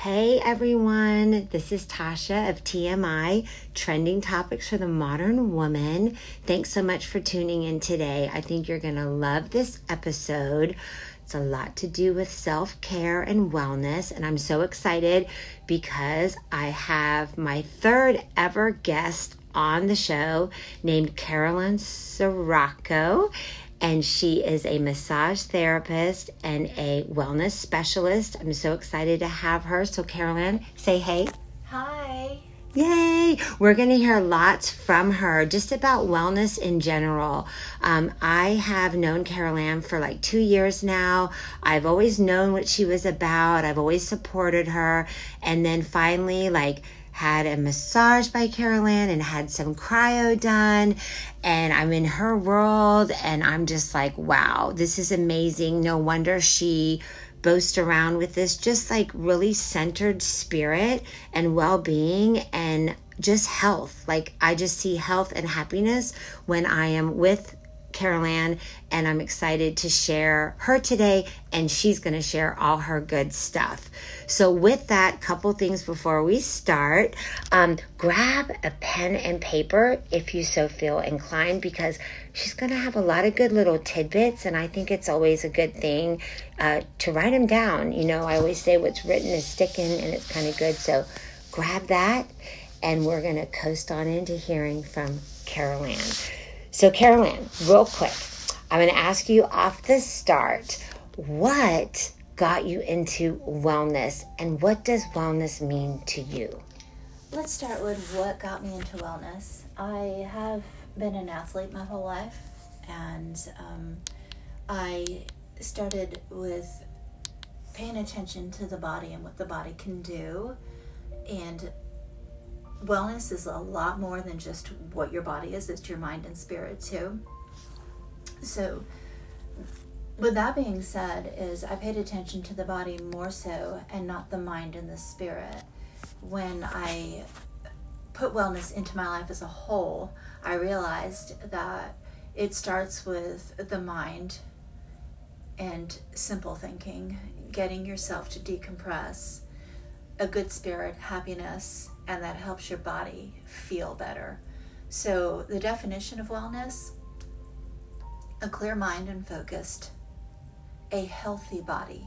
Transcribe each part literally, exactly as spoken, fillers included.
Hey everyone, this is Tasha of T M I, Trending Topics for the Modern Woman. Thanks so much for tuning in today. I think you're going to love this episode. It's a lot to do with self-care and wellness, and I'm so excited because I have my third ever guest on the show named Carolyn Sirocco. And she is a massage therapist and a wellness specialist. I'm so excited to have her. So Carolyn, say hey. Hi. Yay! We're going to hear lots from her just about wellness in general. Um, I have known Carolyn for like two years now. I've always known what she was about. I've always supported her. And then finally, like, had a massage by Carolyn and had some cryo done, and I'm in her world and I'm just like, wow, this is amazing. No wonder she boasts around with this just like really centered spirit and well-being and just health. Like I just see health and happiness when I am with Carolyn, and I'm excited to share her today, and she's going to share all her good stuff. So with that, couple things before we start. Um, grab a pen and paper if you so feel inclined, because she's going to have a lot of good little tidbits, and I think it's always a good thing uh, to write them down. You know, I always say what's written is sticking, and it's kind of good. So grab that, and we're going to coast on into hearing from Carolyn. So Carolyn, real quick, I'm going to ask you off the start, what got you into wellness, and what does wellness mean to you? Let's start with what got me into wellness. I have been an athlete my whole life, and um, I started with paying attention to the body and what the body can do, and wellness is a lot more than just what your body is. It's your mind and spirit too. So with that being said, is I paid attention to the body more so and not the mind and the spirit. When I put wellness into my life as a whole, I realized that it starts with the mind and simple thinking, getting yourself to decompress, a good spirit, happiness, and that helps your body feel better. So the definition of wellness: a clear mind and focused, a healthy body,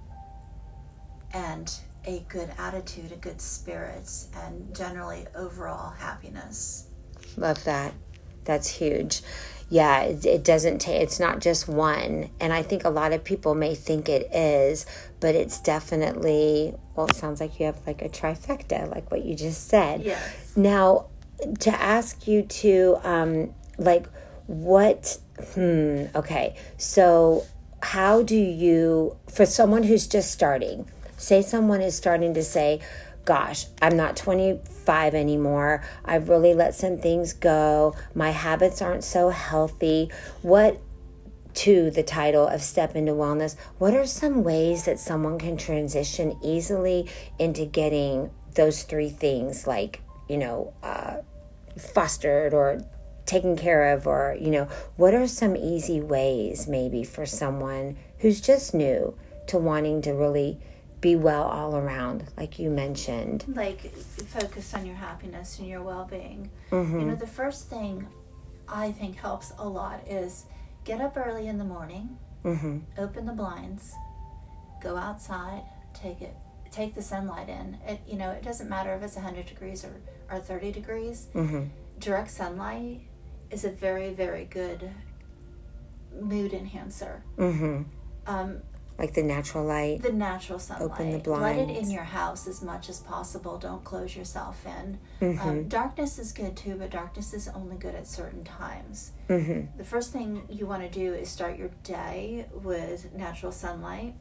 and a good attitude, a good spirits, and generally overall happiness. Love that. That's huge. Yeah, it, it doesn't take, it's not just one. And I think a lot of people may think it is, but it's definitely, well, it sounds like you have like a trifecta, like what you just said. Yes. Now, to ask you to, um, like, what, hmm, okay. So how do you, for someone who's just starting, say someone is starting to say, gosh, I'm not twenty-five anymore. I've really let some things go. My habits aren't so healthy. What, to the title of Step into Wellness, what are some ways that someone can transition easily into getting those three things, like, you know, uh, fostered or taken care of, or, you know, what are some easy ways maybe for someone who's just new to wanting to really be well all around, like you mentioned? Like, focus on your happiness and your well-being. Mm-hmm. You know, the first thing I think helps a lot is get up early in the morning, mm-hmm. open the blinds, go outside, take it, take the sunlight in. It, you know, it doesn't matter if it's one hundred degrees or, or thirty degrees. Mm-hmm. Direct sunlight is a very, very good mood enhancer. Mm-hmm. Um, Like the natural light. The natural sunlight. Open the Let it blinds. in your house as much as possible. Don't close yourself in. Mm-hmm. Um, darkness is good too, but darkness is only good at certain times. Mm-hmm. The first thing you want to do is start your day with natural sunlight,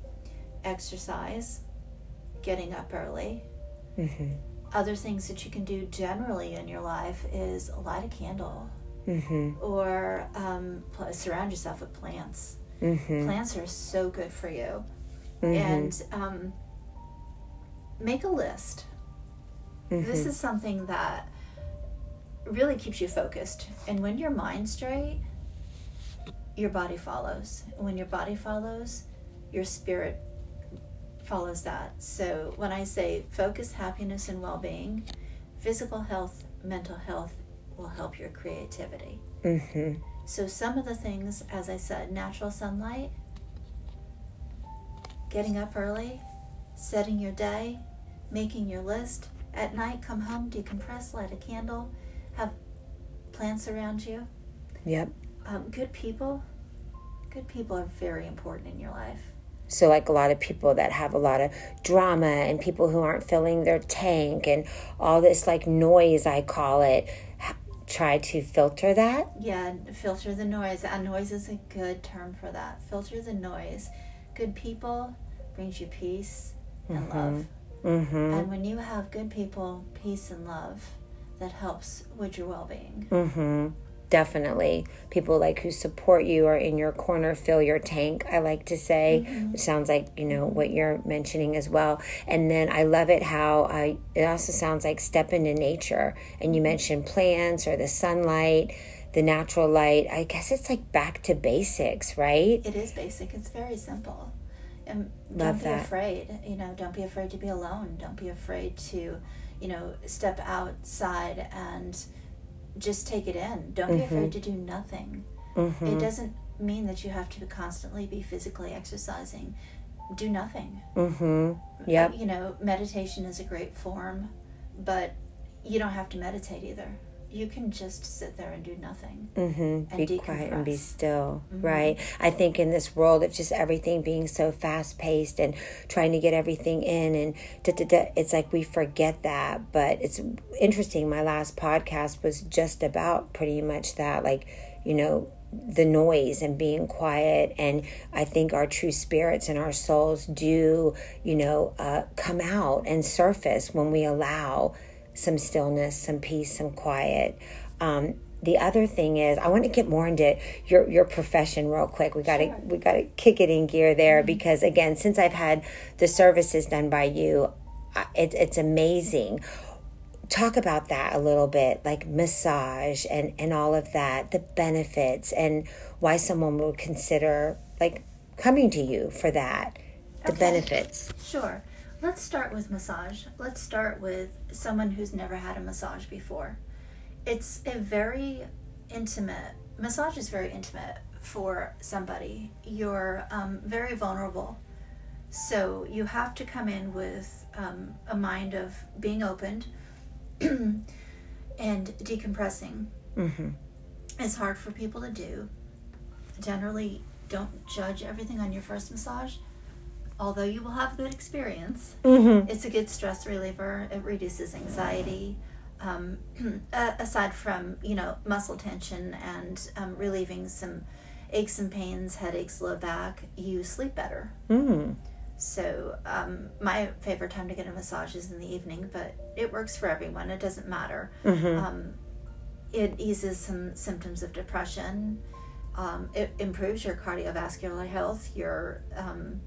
exercise, getting up early. Mm-hmm. Other things that you can do generally in your life is light a candle, Mm-hmm. or um, pl- surround yourself with plants. Mm-hmm. Plants are so good for you. Mm-hmm. And um, make a list. Mm-hmm. This is something that really keeps you focused. And when your mind's straight, your body follows. When your body follows, your spirit follows that. So when I say focus, happiness, and well-being, physical health, mental health will help your creativity. Mm-hmm. So some of the things, as I said, natural sunlight, getting up early, setting your day, making your list. At night, come home, decompress, light a candle, have plants around you. Yep. Um, good people, good people are very important in your life. So like a lot of people that have a lot of drama and people who aren't filling their tank and all this like noise, I call it, try to filter that. Yeah, filter the noise. And noise is a good term for that. Filter the noise. Good people brings you peace and Mm-hmm. love. Mm-hmm. And when you have good people, peace and love, that helps with your well-being. Mm-hmm. Definitely. People like who support you are in your corner, fill your tank, I like to say. Mm-hmm. It sounds like, you know, what you're mentioning as well. And then I love it how uh, it also sounds like step into nature. And you mentioned plants or the sunlight, the natural light. I guess it's like back to basics, right? It is basic. It's very simple. And Love don't be that. afraid. You know, don't be afraid to be alone. Don't be afraid to, you know, step outside and just take it in. Don't be Mm-hmm. afraid to do nothing. Mm-hmm. It doesn't mean that you have to constantly be physically exercising. Do nothing. Mm-hmm. Yep. Uh, you know, meditation is a great form, but you don't have to meditate either. You can just sit there and do nothing. Mm-hmm. And Be quiet and be decompress. still, Mm-hmm. right? I think in this world of just everything being so fast-paced and trying to get everything in and da, da, da, it's like we forget that. But it's interesting. My last podcast was just about pretty much that, like, you know, the noise and being quiet. And I think our true spirits and our souls do, you know, uh, come out and surface when we allow some stillness, some peace, some quiet. Um, the other thing is, I want to get more into your your profession real quick. We got to Sure. we got to kick it in gear there because again, since I've had the services done by you, I- it's it's amazing. Talk about that a little bit, like massage and and all of that, the benefits and why someone would consider like coming to you for that, the Okay. benefits. Sure. Let's start with massage. Let's start with someone who's never had a massage before. It's a very intimate, massage is very intimate for somebody. You're um, very vulnerable. So you have to come in with um, a mind of being opened and decompressing. Mm-hmm. It's hard for people to do. Generally, don't judge everything on your first massage. Although you will have a good experience, Mm-hmm. it's a good stress reliever. It reduces anxiety. Um, aside from, you know, muscle tension and um, relieving some aches and pains, headaches, low back, you sleep better. Mm-hmm. So um, my favorite time to get a massage is in the evening, but it works for everyone. It doesn't matter. Mm-hmm. Um, it eases some symptoms of depression. Um, it improves your cardiovascular health, your um,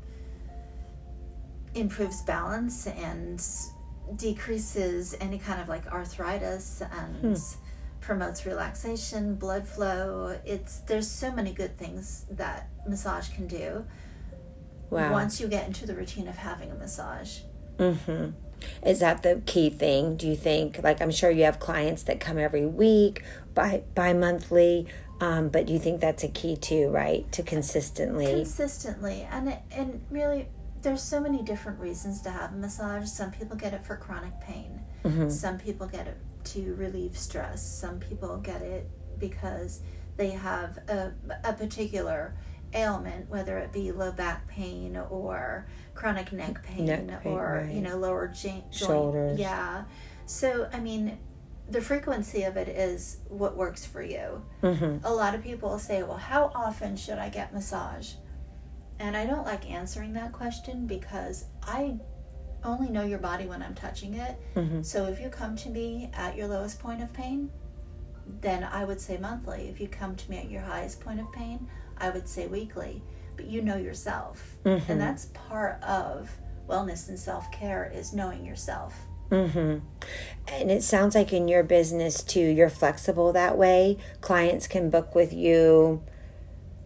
improves balance and decreases any kind of like arthritis and Hmm. promotes relaxation, blood flow. It's there's so many good things that massage can do. Wow. Once you get into the routine of having a massage. Mm-hmm. Is that the key thing, do you think? Like, I'm sure you have clients that come every week, bi- bi-monthly, um, but do you think that's a key too, right? To consistently. Consistently. And it, and really, there's so many different reasons to have a massage. Some people get it for chronic pain. Mm-hmm. Some people get it to relieve stress. Some people get it because they have a, a particular ailment, whether it be low back pain or chronic neck pain, Neck pain, or right. you know, lower joint, Shoulders. Yeah. So I mean, the frequency of it is what works for you. Mm-hmm. A lot of people say, well, how often should I get massage? And I don't like answering that question because I only know your body when I'm touching it. Mm-hmm. So if you come to me at your lowest point of pain, then I would say monthly. If you come to me at your highest point of pain, I would say weekly. But you know yourself. Mm-hmm. And that's part of wellness and self-care, is knowing yourself. Mm-hmm. And it sounds like in your business too, you're flexible that way. Clients can book with you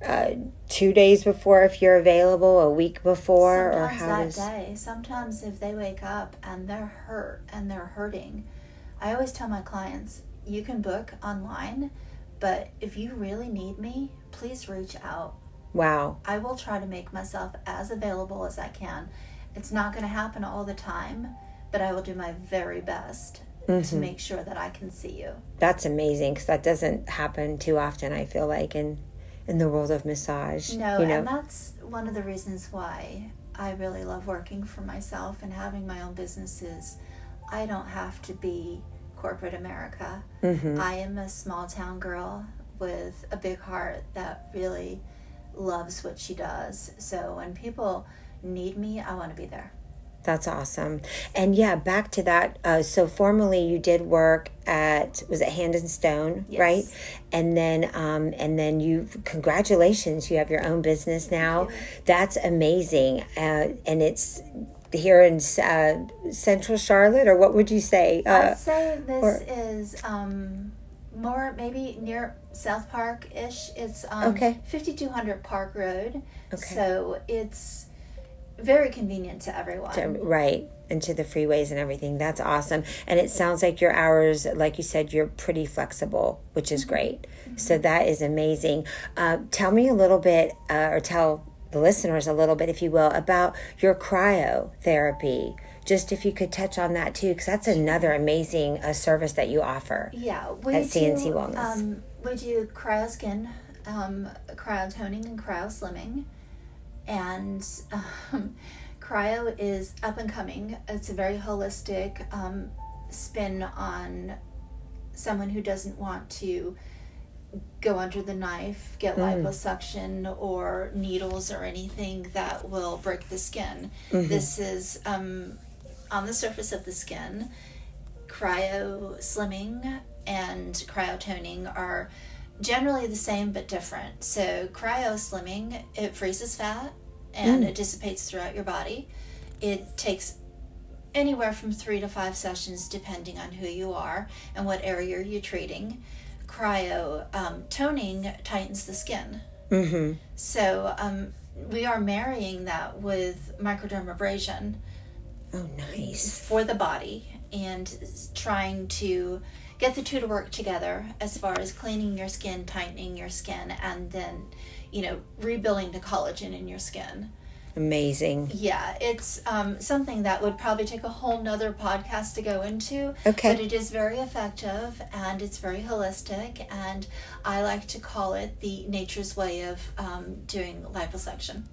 uh, two days before if you're available, a week before, Sometimes or how that does... day. Sometimes if they wake up and they're hurt and they're hurting, I always tell my clients, you can book online, but if you really need me, please reach out. Wow. I will try to make myself as available as I can. It's not going to happen all the time, but I will do my very best mm-hmm. to make sure that I can see you. That's amazing, because that doesn't happen too often, I feel like, in in the world of massage. No, you know? And that's one of the reasons why I really love working for myself and having my own businesses. I don't have to be corporate America. Mm-hmm. I am a small town girl with a big heart that really loves what she does. So when people need me, I want to be there. That's awesome. And yeah, back to that. Uh, so formerly you did work at, was it Hand and Stone, yes. right? And then, um, and then you, congratulations, you have your own business now. That's amazing. Uh, and it's here in uh, Central Charlotte, or what would you say? Uh, I'd say this or, is um, more maybe near South Park-ish. It's um, okay. fifty-two hundred Park Road. Okay. So it's very convenient to everyone. To, right. And to the freeways and everything. That's awesome. And it sounds like your hours, like you said, you're pretty flexible, which is great. Mm-hmm. So that is amazing. Uh, tell me a little bit, uh, or tell the listeners a little bit, if you will, about your cryotherapy. Just if you could touch on that too, because that's another amazing uh, service that you offer. Yeah. We at C N C do, Wellness. Um, we do cryo skin, um, cryo toning, and cryo slimming. And um, cryo is up and coming. It's a very holistic um, spin on someone who doesn't want to go under the knife, get mm. liposuction or needles or anything that will break the skin. Mm-hmm. This is um, on the surface of the skin. Cryo slimming and cryo toning are generally the same but different. So cryo slimming, it freezes fat and mm. it dissipates throughout your body. It takes anywhere from three to five sessions depending on who you are and what area you're treating. Cryo um, toning tightens the skin. Mm-hmm. So um, we are marrying that with microdermabrasion. Oh, nice. For the body, and trying to get the two to work together as far as cleaning your skin, tightening your skin, and then, you know, rebuilding the collagen in your skin. Amazing. Yeah, it's um, something that would probably take a whole nother podcast to go into. Okay. But it is very effective and it's very holistic, and I like to call it the nature's way of um, doing liposuction.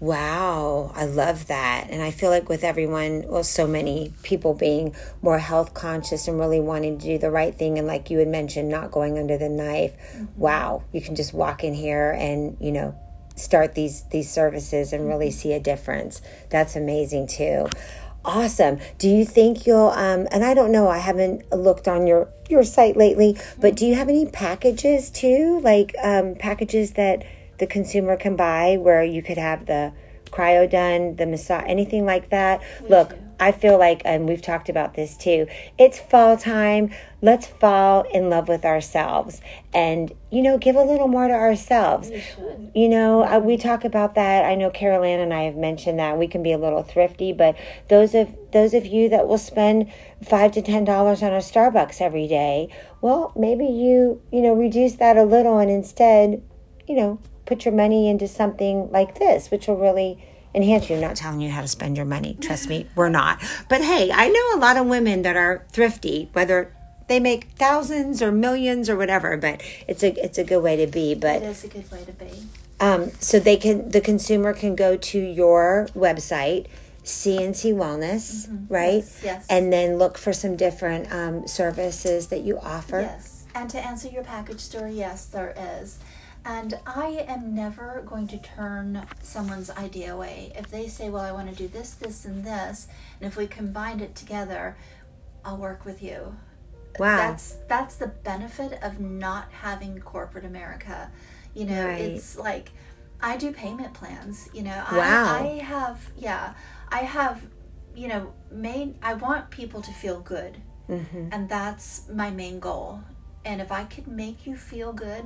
Wow, I love that. And I feel like with everyone, well, so many people being more health conscious and really wanting to do the right thing, and like you had mentioned, not going under the knife. Mm-hmm. Wow, you can just walk in here and, you know, start these these services and really see a difference. That's amazing too. Awesome. Do you think you'll um and I don't know, I haven't looked on your your site lately, but do you have any packages too, like um packages that the consumer can buy where you could have the cryo done, the massage, anything like that? We Look, do. I feel like, and we've talked about this too, it's fall time. Let's fall in love with ourselves and, you know, give a little more to ourselves. We should. You know, uh, we talk about that. I know Carol Ann and I have mentioned that we can be a little thrifty, but those of those of you that will spend five to ten dollars on a Starbucks every day, well, maybe you, you know, reduce that a little and instead, you know, put your money into something like this, which will really enhance you. I'm not telling you how to spend your money. Trust me, we're not. But hey, I know a lot of women that are thrifty, whether they make thousands or millions or whatever, but it's a it's a good way to be. But it is a good way to be. Um, so they can the consumer can go to your website, C N C Wellness, mm-hmm. right? Yes, yes. And then look for some different um, services that you offer. Yes. And to answer your package story, yes, there is. And I am never going to turn someone's idea away. If they say, well, I want to do this, this, and this, and if we combined it together, I'll work with you. Wow. That's that's the benefit of not having corporate America. You know, right. It's like, I do payment plans. You know, wow. I, I have, yeah, I have, you know, made, I want people to feel good. Mm-hmm. And that's my main goal. And if I could make you feel good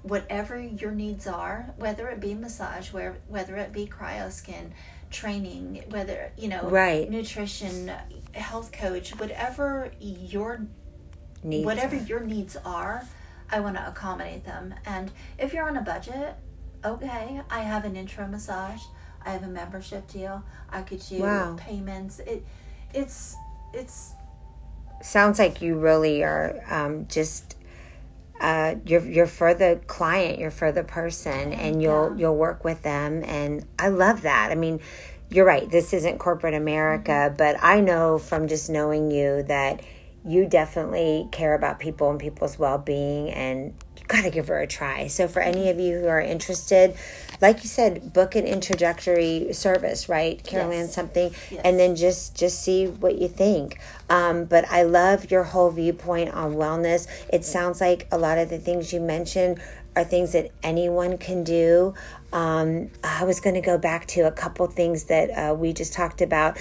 whatever your needs are, whether it be massage, where whether it be cryoskin training, whether, you know, right. nutrition, health coach, whatever your needs whatever are. your needs are, I want to accommodate them. And if you're on a budget, okay, I have an intro massage, I have a membership deal, I could do wow. payments. It it's it's sounds like you really are um, just uh, you're you're for the client, you're for the person, and you'll yeah. you'll work with them, and I love that. I mean, you're right. This isn't corporate America, mm-hmm. but I know from just knowing you that you definitely care about people and people's well-being, and you got to give her a try. So for any of you who are interested, like you said, book an introductory service, right, Carol Ann, yes. something, yes. and then just, just see what you think. Um, but I love your whole viewpoint on wellness. It sounds like a lot of the things you mentioned are things that anyone can do. Um, I was going to go back to a couple things that uh, we just talked about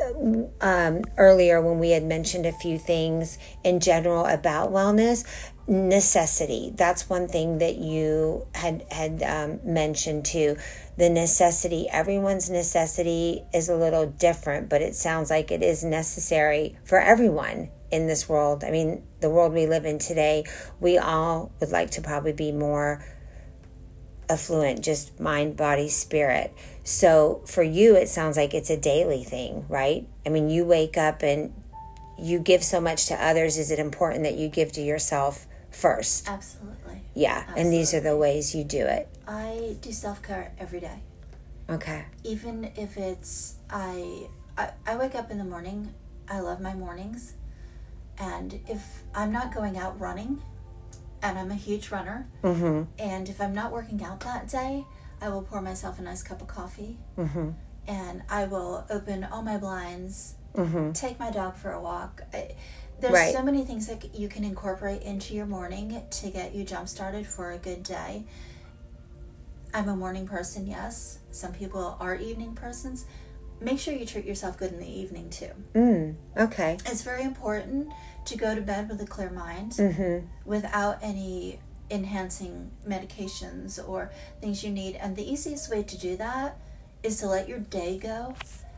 um, earlier when we had mentioned a few things in general about wellness. Necessity. That's one thing that you had had um, mentioned too. The necessity. Everyone's necessity is a little different, but it sounds like it is necessary for everyone in this world. I mean, the world we live in today, we all would like to probably be more affluent, just mind, body, spirit. So for you, it sounds like it's a daily thing, right? I mean, you wake up and you give so much to others. Is it important that you give to yourself first? Absolutely. Yeah. Absolutely. And these are the ways you do it. I do self-care every day. Okay. Even if it's, I, I, I wake up in the morning, I love my mornings. And if I'm not going out running, and I'm a huge runner, mm-hmm. and if I'm not working out that day, I will pour myself a nice cup of coffee, mm-hmm. and I will open all my blinds, mm-hmm. take my dog for a walk. I, there's right. so many things that you can incorporate into your morning to get you jump-started for a good day. I'm a morning person, yes. Some people are evening persons. Make sure you treat yourself good in the evening, too. Mm, okay. It's very important to go to bed with a clear mind, mm-hmm. without any enhancing medications or things you need. And the easiest way to do that is to let your day go.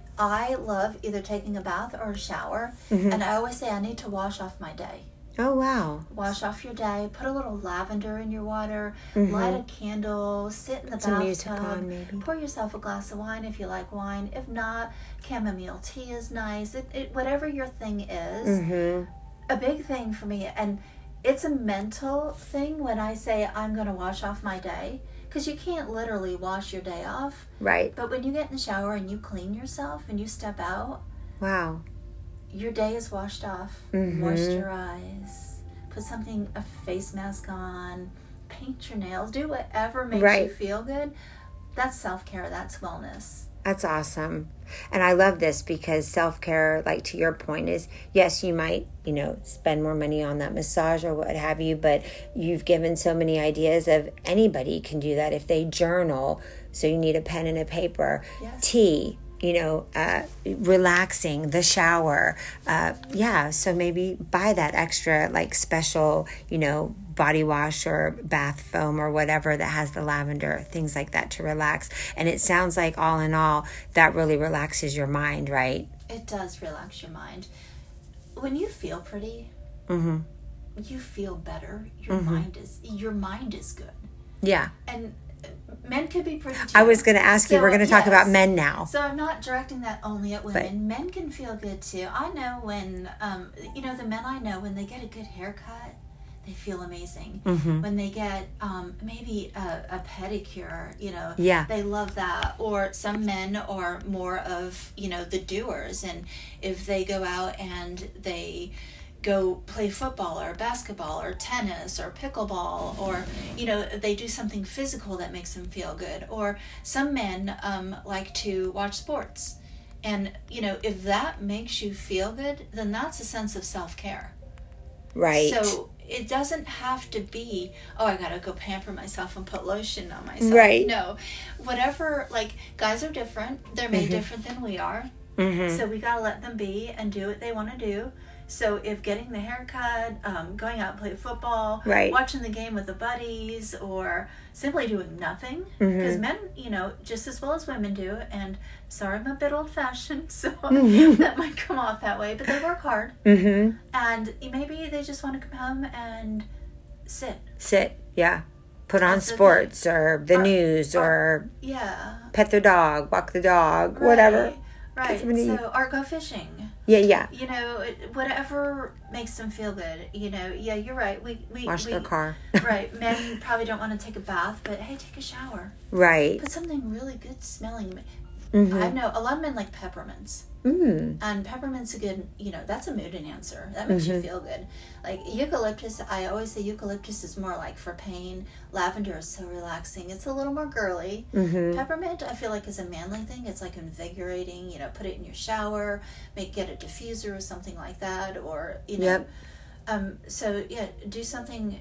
I love either taking a bath or a shower, mm-hmm. and I always say I need to wash off my day. Oh, wow. Wash off your day, put a little lavender in your water, mm-hmm. light a candle, sit in the Some music bathtub, on, maybe. pour yourself a glass of wine if you like wine. If not, chamomile tea is nice. It, it, whatever your thing is. Mm-hmm. A big thing for me, and it's a mental thing when I say I'm going to wash off my day, because you can't literally wash your day off. Right. But when you get in the shower and you clean yourself and you step out, wow, your day is washed off. mm-hmm. Moisturize, put something, a face mask on, paint your nails, do whatever makes right. you feel good. That's self-care. That's wellness. That's awesome. And I love this because self-care, like to your point, is yes, you might, you know, spend more money on that massage or what have you, but you've given so many ideas of anybody can do that if they journal. So you need a pen and a paper, yes. tea, you know, uh, relaxing, the shower. Uh, yeah. So maybe buy that extra like special, you know, body wash or bath foam or whatever that has the lavender, things like that to relax. And it sounds like all in all, that really relaxes your mind, right? It does relax your mind. When you feel pretty, mm-hmm. you feel better. Your mm-hmm. mind is your mind is good. Yeah. And men could be pretty too. I was going to ask so, you, we're going to talk yes. about men now. So I'm not directing that only at women. But, men can feel good too. I know when, um, you know, the men I know, when they get a good haircut, they feel amazing. mm-hmm. When they get um, maybe a, a pedicure, you know, yeah. they love that. Or some men are more of, you know, the doers. And if they go out and they go play football or basketball or tennis or pickleball, or, you know, they do something physical that makes them feel good. Or some men um, like to watch sports. And, you know, if that makes you feel good, then that's a sense of self-care. Right. So it doesn't have to be, oh, I gotta go pamper myself and put lotion on myself. Right. No. Whatever, like, guys are different. They're made mm-hmm. different than we are. Mm-hmm. So we gotta let them be and do what they want to do. So if getting the haircut, um, going out and play football, right. watching the game with the buddies, or simply doing nothing, because mm-hmm. men, you know, just as well as women do, and sorry, I'm a bit old-fashioned, so mm-hmm. that might come off that way, but they work hard, mm-hmm. and maybe they just want to come home and sit. Sit, yeah. Put on That's sports okay. or the or, news or, or yeah, pet their dog, walk the dog, right, whatever. Right, so, or go fishing. Yeah, yeah. You know, whatever makes them feel good. You know, yeah, you're right. We, we Wash we, their car. Right. Men probably don't want to take a bath, but hey, take a shower. Right. Put something really good smelling. Mm-hmm. I know a lot of men like peppermints. Mm. And peppermint's a good, you know, that's a mood enhancer. That makes mm-hmm. you feel good. Like eucalyptus, I always say eucalyptus is more like for pain. Lavender is so relaxing. It's a little more girly. Mm-hmm. Peppermint, I feel like, is a manly thing. It's like invigorating. You know, put it in your shower, make get a diffuser or something like that, or you know. Yep. Um. So yeah, do something.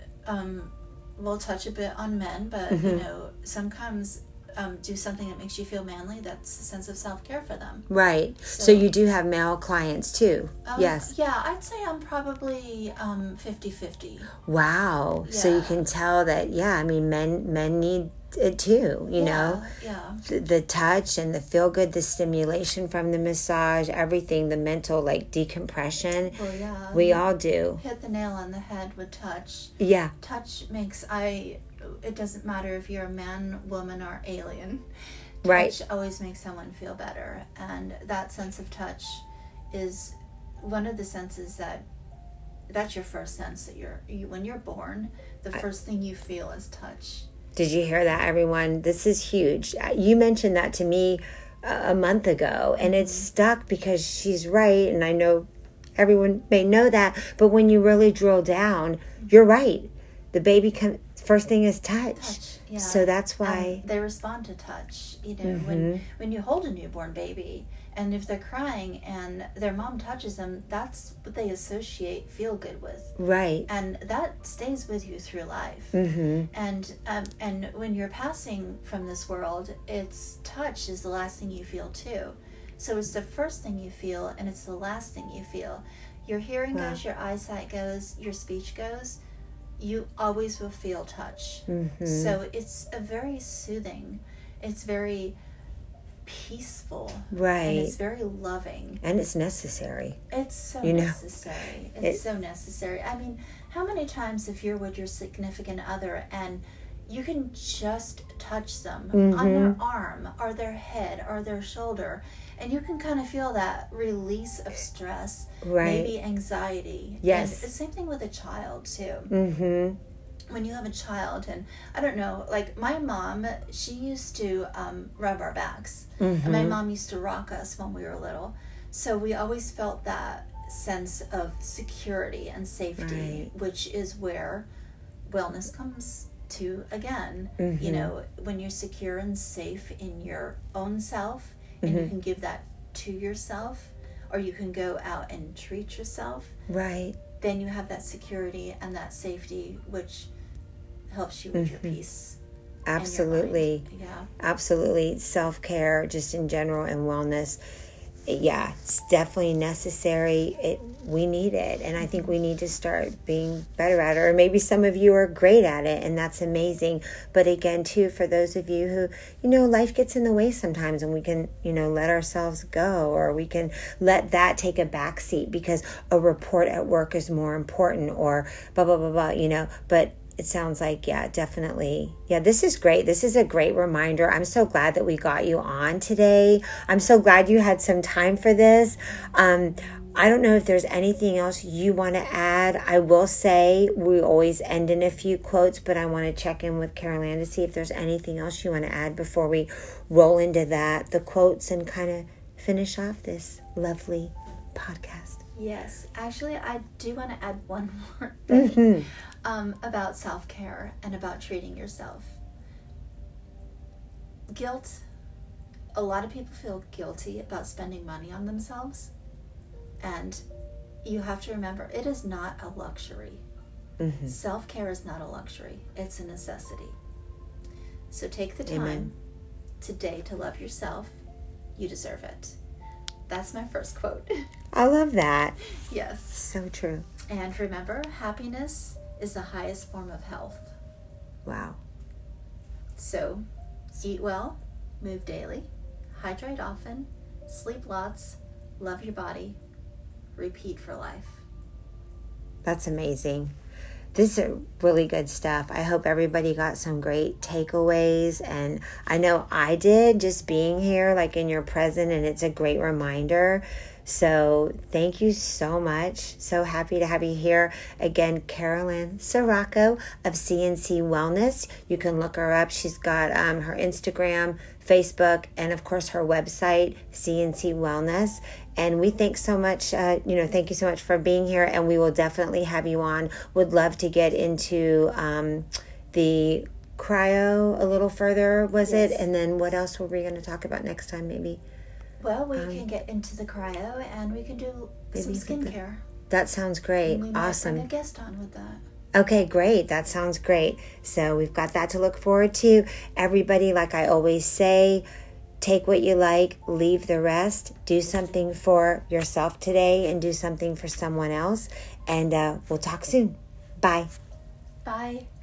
Um, we'll touch a bit on men, but mm-hmm. you know, sometimes. Um, do something that makes you feel manly. That's a sense of self-care for them. Right. So, so you do have male clients too? Um, yes. Yeah, I'd say I'm probably um, fifty-fifty. Wow. Yeah. So you can tell that, yeah, I mean, men men need it too, you yeah, know? Yeah. The, the touch and the feel-good, the stimulation from the massage, everything, the mental, like, decompression. Well, yeah. We all do. Hit the nail on the head with touch. Yeah. Touch makes, I... It doesn't matter if you're a man, woman, or alien. Touch right. always makes someone feel better. And that sense of touch is one of the senses that, that's your first sense that you're, you, when you're born, the first thing you feel is touch. Did you hear that, everyone? This is huge. You mentioned that to me a month ago, and it's stuck because she's right, and I know everyone may know that, but when you really drill down, you're right. The baby comes... First thing is touch. touch yeah. So that's why... Um, they respond to touch. You know, mm-hmm. when when you hold a newborn baby, and if they're crying and their mom touches them, that's what they associate feel good with. Right. And that stays with you through life. Mm-hmm. And um, and when you're passing from this world, it's touch is the last thing you feel too. So it's the first thing you feel, and it's the last thing you feel. Your hearing wow. goes, your eyesight goes, your speech goes. You always will feel touch. Mm-hmm. So it's a very soothing, it's very peaceful. Right. And it's very loving. And it's necessary. It's so you know? necessary. It's it, so necessary. I mean, how many times if you're with your significant other and you can just touch them mm-hmm. on their arm or their head or their shoulder, and you can kind of feel that release of stress, right. maybe anxiety. Yes. And the same thing with a child too. Mm-hmm. When you have a child, and I don't know, like my mom, she used to um, rub our backs. Mm-hmm. And my mom used to rock us when we were little. So we always felt that sense of security and safety, right. which is where wellness comes to again. Mm-hmm. You know, when you're secure and safe in your own self, and mm-hmm. you can give that to yourself, or you can go out and treat yourself. Right. Then you have that security and that safety, which helps you with mm-hmm. your peace. Absolutely. Your yeah. Absolutely. Self-care, just in general, and wellness. Yeah, it's definitely necessary. It we need it, and I think we need to start being better at it. Or maybe some of you are great at it, and that's amazing. But again, too, for those of you who, you know, life gets in the way sometimes, and we can, you know, let ourselves go, or we can let that take a back seat because a report at work is more important, or blah blah blah blah. You know, but. It sounds like, yeah, definitely. Yeah, this is great. This is a great reminder. I'm so glad that we got you on today. I'm so glad you had some time for this. Um, I don't know if there's anything else you want to add. I will say we always end in a few quotes, but I want to check in with Carol Ann to see if there's anything else you want to add before we roll into that, the quotes, and kind of finish off this lovely podcast. Yes, actually, I do want to add one more thing. Mm-hmm. Um, about self-care and about treating yourself. Guilt. A lot of people feel guilty about spending money on themselves. And you have to remember, it is not a luxury. Mm-hmm. Self-care is not a luxury. It's a necessity. So take the time Amen. Today to love yourself. You deserve it. That's my first quote. I love that. Yes. So true. And remember, happiness is the highest form of health. Wow. So, eat well, move daily, hydrate often, sleep lots, love your body, repeat for life. That's amazing. This is really good stuff. I hope everybody got some great takeaways, and I know I did just being here like in your present, and it's a great reminder. So thank you so much. So happy to have you here. Again, Carolyn Sirocco of C N C Wellness. You can look her up. She's got um, her Instagram, Facebook, and of course her website, C N C Wellness. And we thank so much, uh, you know, thank you so much for being here, and we will definitely have you on. Would love to get into um, the cryo a little further, was Yes. it? And then what else were we going to talk about next time, maybe? Well, we Um, can get into the cryo, and we can do maybe some you could- skincare. That sounds great. And we might Awesome. bring a guest on with that. Okay, great. That sounds great. So we've got that to look forward to. Everybody, like I always say, take what you like, leave the rest. Do something for yourself today and do something for someone else. And uh, we'll talk soon. Bye. Bye.